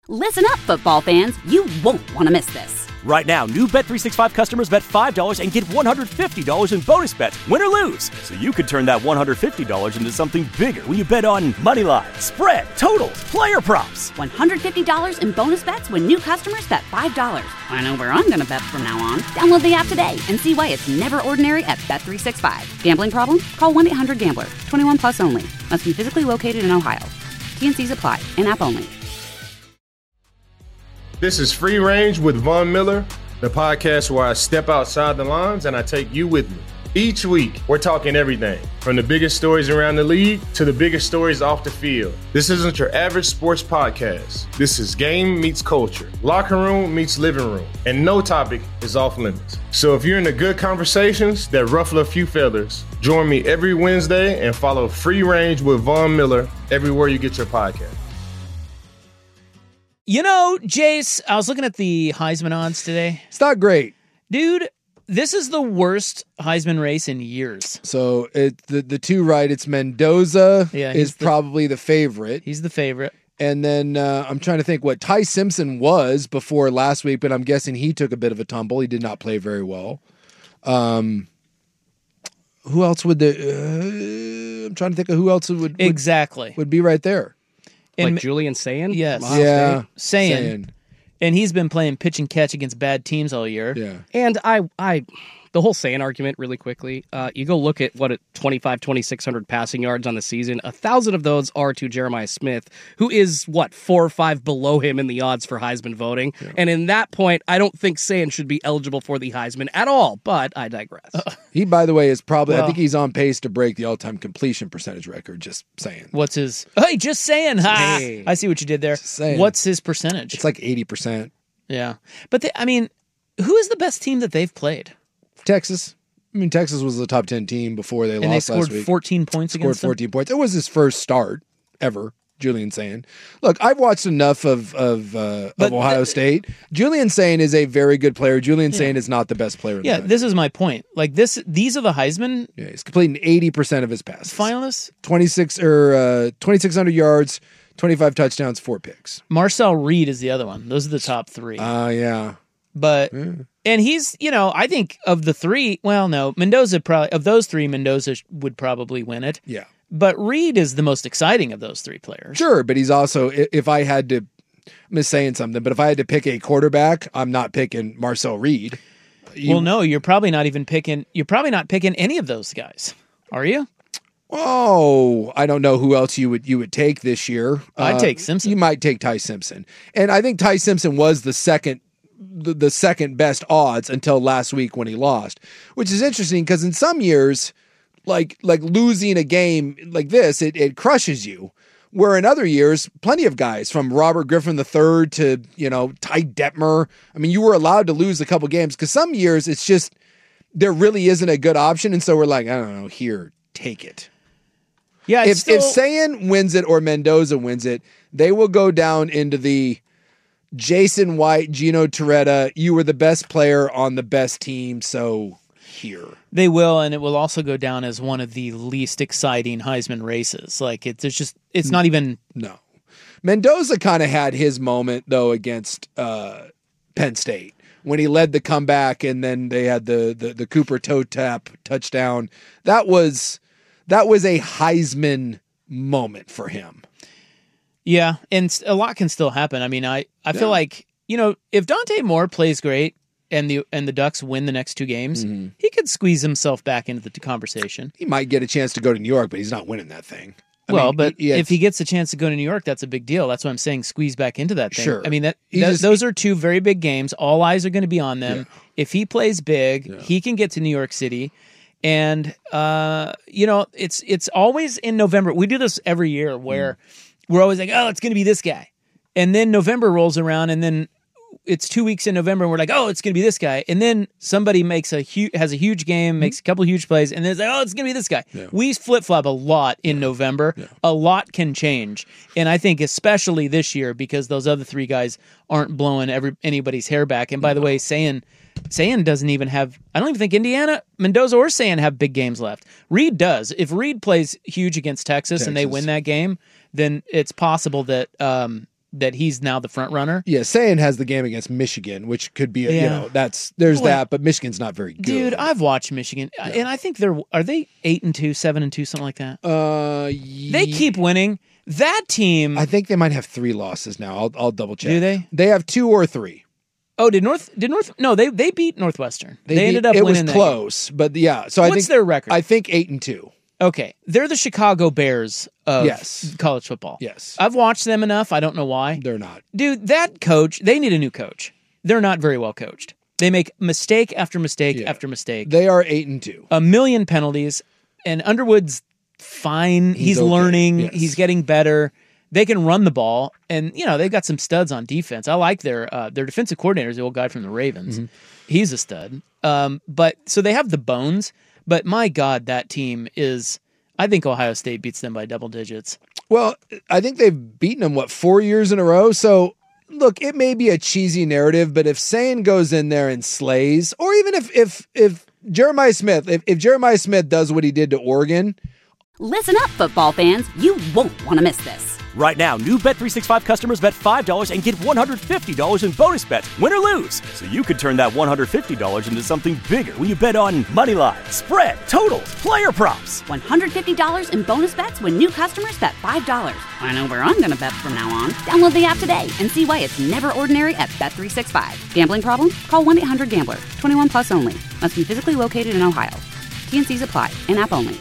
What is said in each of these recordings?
Listen up, football fans. You won't want to miss this. Right now, new Bet365 customers bet $5 and get $150 in bonus bets, win or lose. So you could turn that $150 into something bigger when you bet on money line, spread, totals, player props. $150 in bonus bets when new customers bet $5. I know where I'm going to bet from now on. Download the app today and see why it's never ordinary at Bet365. Gambling problem? Call 1-800-GAMBLER. 21 plus only. Must be physically located in Ohio. T&Cs apply. In-app only. This is Free Range with Von Miller, the podcast where I step outside the lines and I take you with me. Each week, we're talking everything from the biggest stories around the league to the biggest stories off the field. This isn't your average sports podcast. This is game meets culture, locker room meets living room, and no topic is off limits. So if you're into good conversations that ruffle a few feathers, join me every Wednesday and follow Free Range with Von Miller everywhere you get your podcast. You know, Jace, I was looking at the Heisman odds today. It's not great. Dude, this is the worst Heisman race in years. So the two right, it's Mendoza is probably the favorite. He's the favorite. And then I'm trying to think what Ty Simpson was before last week, but I'm guessing he took a bit of a tumble. He did not play very well. Who else would I'm trying to think of who else would be right there. Like Julian Sayin? Yes. Yeah. Sayin. And he's been playing pitch and catch against bad teams all year. Yeah. And the whole Sayin argument really quickly, you go look at 2,600 passing yards on the season. 1,000 of those are to Jeremiah Smith, who is 4 or 5 below him in the odds for Heisman voting. Yeah. And in that point, I don't think Sayin should be eligible for the Heisman at all, but I digress. He, by the way, is probably, I think he's on pace to break the all-time completion percentage record, just saying. What's his, hey, just saying, ha! Hey. I see what you did there. What's his percentage? It's like 80%. Yeah. But, who is the best team that they've played? Texas. I mean, Texas was the top 10 team before they lost last week. And they scored 14 points against them? Scored 14 points. It was his first start ever, Julian Sayin. Look, I've watched enough of Ohio State. Julian Sayin is a very good player. Julian Sayin is not the best player in the country. This is my point. Like these are the Heisman. Yeah, he's completing 80% of his passes. Finalists? 2,600 yards, 25 touchdowns, 4 picks. Marcel Reed is the other one. Those are the top 3. Yeah. But and he's, I think of the 3, Mendoza of those 3, Mendoza would probably win it. Yeah. But Reed is the most exciting of those 3 players. Sure, but he's also, if I had to, I'm just saying something, but if I had to pick a quarterback, I'm not picking Marcel Reed. No, you're probably not picking any of those guys. Are you? Oh, I don't know who else you would take this year. I'd take Simpson. You might take Ty Simpson. And I think Ty Simpson was the second best odds until last week when he lost, which is interesting because in some years, like losing a game like this, it crushes you. Where in other years, plenty of guys from Robert Griffin III to, Ty Detmer. I mean, you were allowed to lose a couple games because some years it's just, there really isn't a good option. And so we're like, I don't know, here, take it. Yeah. If Sayin wins it or Mendoza wins it, they will go down into the Jason White, Gino Torretta, you were the best player on the best team, so here. They will, and it will also go down as one of the least exciting Heisman races. Like, it's not even... No. Mendoza kind of had his moment, though, against Penn State, when he led the comeback, and then they had the Cooper toe tap touchdown. That was a Heisman moment for him. Yeah, and a lot can still happen. I mean, I feel like, if Dante Moore plays great and the Ducks win the next 2 games, he could squeeze himself back into the conversation. He might get a chance to go to New York, but he's not winning that thing. If he gets a chance to go to New York, that's a big deal. That's why I'm saying squeeze back into that thing. Sure. I mean, those are 2 very big games. All eyes are going to be on them. Yeah. If he plays big, he can get to New York City. And, it's always in November. We do this every year where we're always like, oh, it's going to be this guy. And then November rolls around, and then it's 2 weeks in November, and we're like, oh, it's going to be this guy. And then somebody has a huge game, makes a couple huge plays, and then it's like, oh, it's going to be this guy. Yeah. We flip-flop a lot in November. Yeah. A lot can change. And I think especially this year, because those other 3 guys aren't blowing anybody's hair back. And by the way, Sayin doesn't even have, I don't even think Indiana, Mendoza, or Sayin have big games left. Reed does. If Reed plays huge against Texas and they win that game, then it's possible that that he's now the front runner. Yeah, Sayin has the game against Michigan, which could be, there's that, but Michigan's not very good. Dude, I've watched Michigan, and I think are they 8-2, 7-2, something like that? They keep winning. That team, I think they might have 3 losses now. I'll double check. Do they? They have 2 or 3. Oh, did North? No, they beat Northwestern. They ended up it winning. It was close, but yeah. So what's their record? I think 8-2. Okay, they're the Chicago Bears of college football. Yes, I've watched them enough. I don't know why they're not. Dude, that coach. They need a new coach. They're not very well coached. They make mistake after mistake after mistake. They are 8-2. A million penalties, and Underwood's fine. He's okay. Learning. Yes. He's getting better. They can run the ball, and they've got some studs on defense. I like their defensive coordinator is the old guy from the Ravens. Mm-hmm. He's a stud. But so they have the bones. But my God, that team is. I think Ohio State beats them by double digits. Well, I think they've beaten them 4 years in a row. So look, it may be a cheesy narrative, but if Sayin goes in there and slays, or even if Jeremiah Smith, if Jeremiah Smith does what he did to Oregon. Listen up, football fans. You won't want to miss this. Right now, new Bet365 customers bet $5 and get $150 in bonus bets, win or lose. So you could turn that $150 into something bigger when you bet on Moneyline, spread, totals, player props. $150 in bonus bets when new customers bet $5. I know where I'm going to bet from now on. Download the app today and see why it's never ordinary at Bet365. Gambling problem? Call 1-800-GAMBLER. 21 plus only. Must be physically located in Ohio. T&Cs apply. In-app only.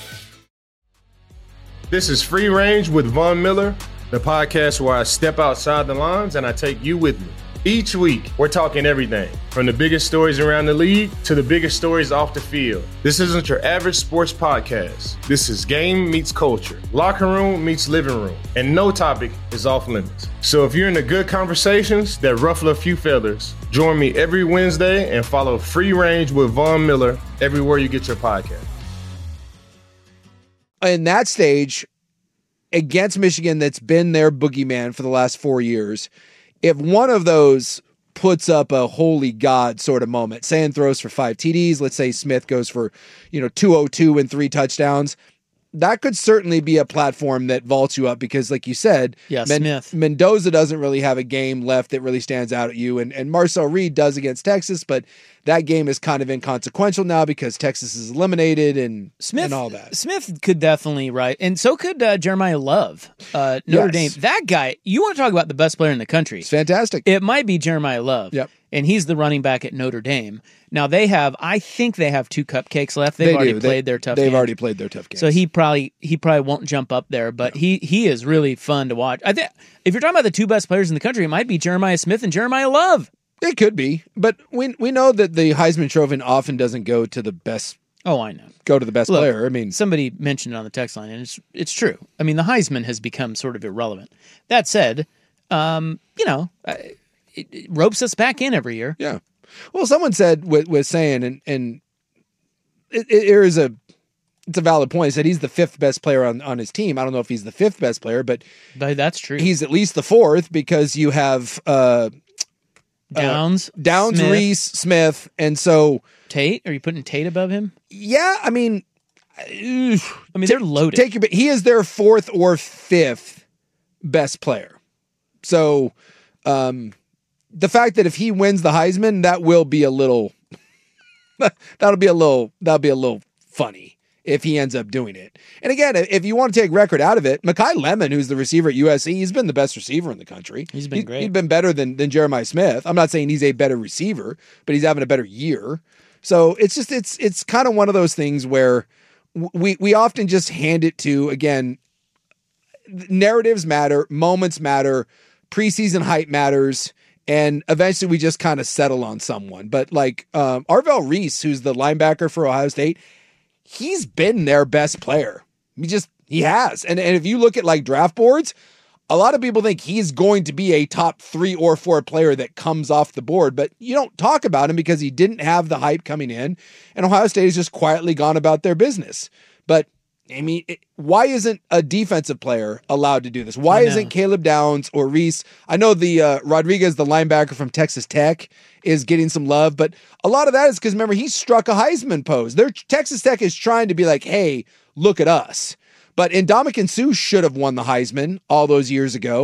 This is Free Range with Von Miller, the podcast where I step outside the lines and I take you with me. Each week, we're talking everything from the biggest stories around the league to the biggest stories off the field. This isn't your average sports podcast. This is game meets culture, locker room meets living room, and no topic is off limits. So if you're into good conversations that ruffle a few feathers, join me every Wednesday and follow Free Range with Von Miller everywhere you get your podcast. In that stage, against Michigan, that's been their boogeyman for the last 4 years, if one of those puts up a holy God sort of moment, Sayin throws for 5 TDs, let's say Smith goes for 202 and 3 touchdowns, that could certainly be a platform that vaults you up because, like you said, Smith. Mendoza doesn't really have a game left that really stands out at you, and Marcel Reed does against Texas, but that game is kind of inconsequential now because Texas is eliminated and all that. Smith could definitely, right, and so could Jeremiah Love, Notre Dame. That guy, you want to talk about the best player in the country. It's fantastic. It might be Jeremiah Love. Yep. And he's the running back at Notre Dame. Now I think they have 2 cupcakes left. They've already played their tough games. They've already played their tough games. So he probably won't jump up there, but he is really fun to watch. I think if you're talking about the 2 best players in the country, it might be Jeremiah Smith and Jeremiah Love. It could be, but we know that the Heisman Trophy often doesn't go to the best. Oh, I know. Go to the best player. I mean, somebody mentioned it on the text line, and it's true. I mean, the Heisman has become sort of irrelevant. That said, it ropes us back in every year. Yeah. Well, someone said with Sayin, and it's a valid point. He said he's the 5th best player on his team. I don't know if he's the 5th best player, but that's true. He's at least the 4th because you have Downs, Smith. Reese, Smith, and so Tate. Are you putting Tate above him? Yeah, I mean, they're loaded. He is their 4th or 5th best player. So, the fact that if he wins the Heisman, that will be a little, that'll be a little funny if he ends up doing it. And again, if you want to take record out of it, Mekhi Lemon, who's the receiver at USC, he's been the best receiver in the country. He's been great. He's been better than Jeremiah Smith. I'm not saying he's a better receiver, but he's having a better year. So it's kind of one of those things where we often just hand it to, again, narratives matter, moments matter, preseason hype matters, and eventually we just kind of settle on someone. But like Arvell Reese, who's the linebacker for Ohio State, he's been their best player. He has. And if you look at like draft boards, a lot of people think he's going to be a top 3 or 4 player that comes off the board, but you don't talk about him because he didn't have the hype coming in, and Ohio State has just quietly gone about their business. But I mean, why isn't a defensive player allowed to do this? Why isn't Caleb Downs or Reese? I know the Rodriguez, the linebacker from Texas Tech, is getting some love, but a lot of that is because, remember, he struck a Heisman pose. Texas Tech is trying to be like, hey, look at us. But Ndamukong Suh should have won the Heisman all those years ago.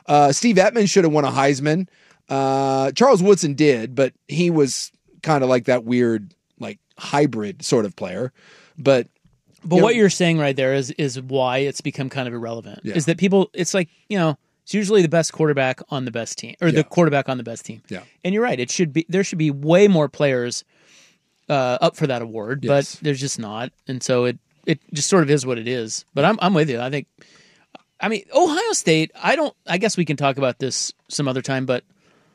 Steve Ettman should have won a Heisman. Charles Woodson did, but he was kind of like that weird, like hybrid sort of player. But what you're saying right there is why it's become kind of irrelevant. Yeah. Is that people? It's like, it's usually the best quarterback on the best team, or the quarterback on the best team. Yeah. And you're right. There should be way more players up for that award, but there's just not, and so it just sort of is what it is. But I'm with you. I mean, Ohio State. I guess we can talk about this some other time, but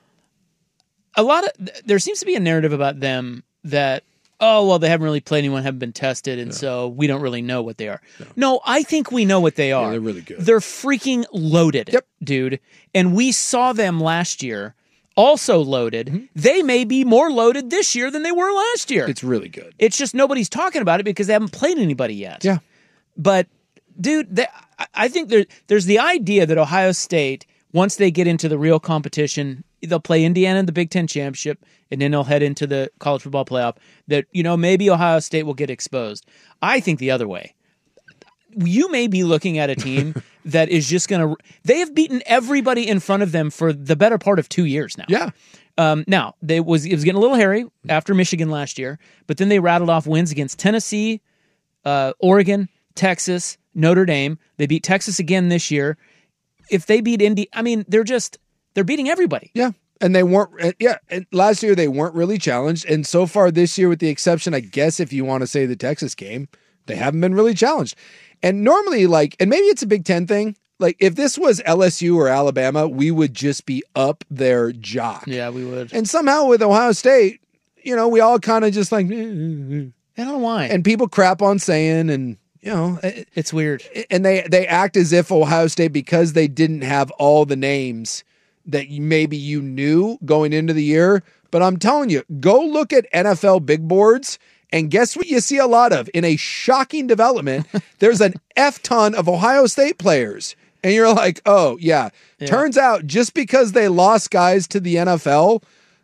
there seems to be a narrative about them that, they haven't really played anyone, haven't been tested, and so we don't really know what they are. No, I think we know what they are. Yeah, they're really good. They're freaking loaded, dude. And we saw them last year, also loaded. Mm-hmm. They may be more loaded this year than they were last year. It's really good. It's just nobody's talking about it because they haven't played anybody yet. Yeah. But, dude, I think there's the idea that Ohio State, once they get into the real competition, they'll play Indiana in the Big Ten Championship, and then they'll head into the college football playoff, that, maybe Ohio State will get exposed. I think the other way. You may be looking at a team that is just going to... They have beaten everybody in front of them for the better part of 2 years now. Yeah. Now, it was getting a little hairy after Michigan last year, but then they rattled off wins against Tennessee, Oregon, Texas, Notre Dame. They beat Texas again this year. If they beat Indy, I mean, they're beating everybody. Yeah. And they weren't, and last year they weren't really challenged. And so far this year, with the exception, I guess, if you want to say the Texas game, they haven't been really challenged. And normally, and maybe it's a Big Ten thing, if this was LSU or Alabama, we would just be up their jock. Yeah, we would. And somehow with Ohio State, we all kind of just I don't know why. And people crap on saying, and, it's weird. And they act as if Ohio State, because they didn't have all the names that maybe you knew going into the year. But I'm telling you, go look at NFL big boards, and guess what you see a lot of? In a shocking development, there's an F-ton of Ohio State players. And you're like, oh, yeah. Turns out just because they lost guys to the NFL,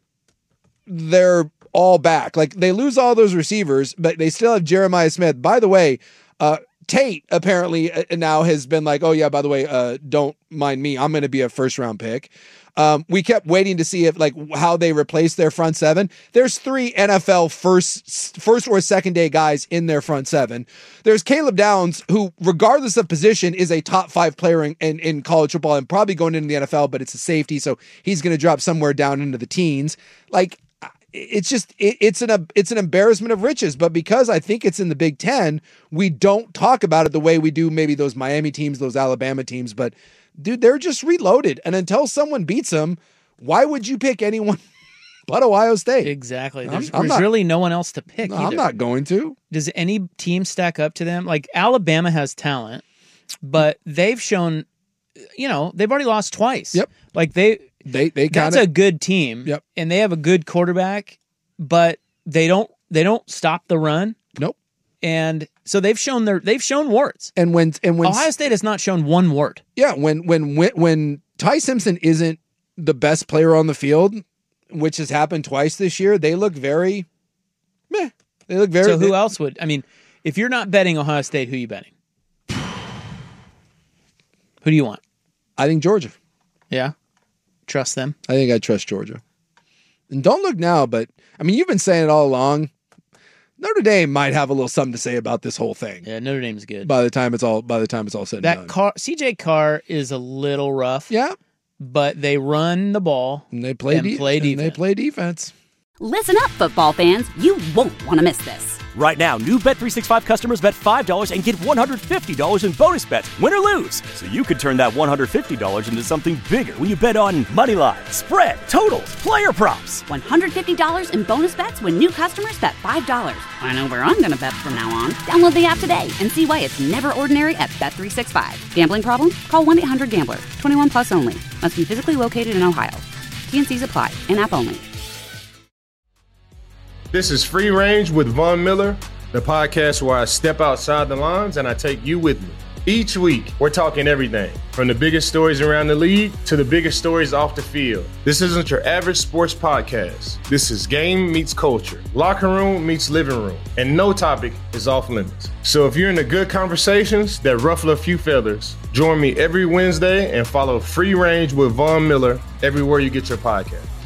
they're all back. They lose all those receivers, but they still have Jeremiah Smith. By the way, Tate apparently now has been like, oh, yeah, by the way, don't mind me. I'm going to be a first-round pick. We kept waiting to see if how they replace their front seven. There's 3 NFL first or second day guys in their front seven. There's Caleb Downs, who, regardless of position, is a top 5 player in college football and probably going into the NFL, but it's a safety, so he's going to drop somewhere down into the teens. It's just it's an embarrassment of riches. But because I think it's in the Big Ten, we don't talk about it the way we do maybe those Miami teams, those Alabama teams. But dude, they're just reloaded. And until someone beats them, why would you pick anyone but Ohio State? Exactly. There's really no one else to pick. No, I'm not going to. Does any team stack up to them? Alabama has talent, but they've shown, they've already lost twice. Yep. That's a good team. Yep. And they have a good quarterback, but they don't stop the run. Nope. And so they've shown warts. And when Ohio State has not shown one wart. Yeah, when Ty Simpson isn't the best player on the field, which has happened twice this year, they look very meh. They look very. So who else would? I mean, if you're not betting Ohio State, who are you betting? Who do you want? I think Georgia. Yeah. Trust them. I think I trust Georgia. And don't look now, but I mean, you've been saying it all along. Notre Dame might have a little something to say about this whole thing. Yeah, Notre Dame's good. By the time it's all said and done. CJ Carr is a little rough. Yeah. But they run the ball and they play defense. Listen up, football fans. You won't want to miss this. Right now, new Bet365 customers bet $5 and get $150 in bonus bets, win or lose. So you could turn that $150 into something bigger when you bet on Moneyline, spread, totals, player props. $150 in bonus bets when new customers bet $5. I know where I'm going to bet from now on. Download the app today and see why it's never ordinary at Bet365. Gambling problem? Call 1-800-GAMBLER. 21 plus only. Must be physically located in Ohio. T&Cs apply. In-app only. This is Free Range with Von Miller, the podcast where I step outside the lines and I take you with me. Each week, we're talking everything from the biggest stories around the league to the biggest stories off the field. This isn't your average sports podcast. This is game meets culture, locker room meets living room, and no topic is off limits. So if you're into good conversations that ruffle a few feathers, join me every Wednesday and follow Free Range with Von Miller everywhere you get your podcast.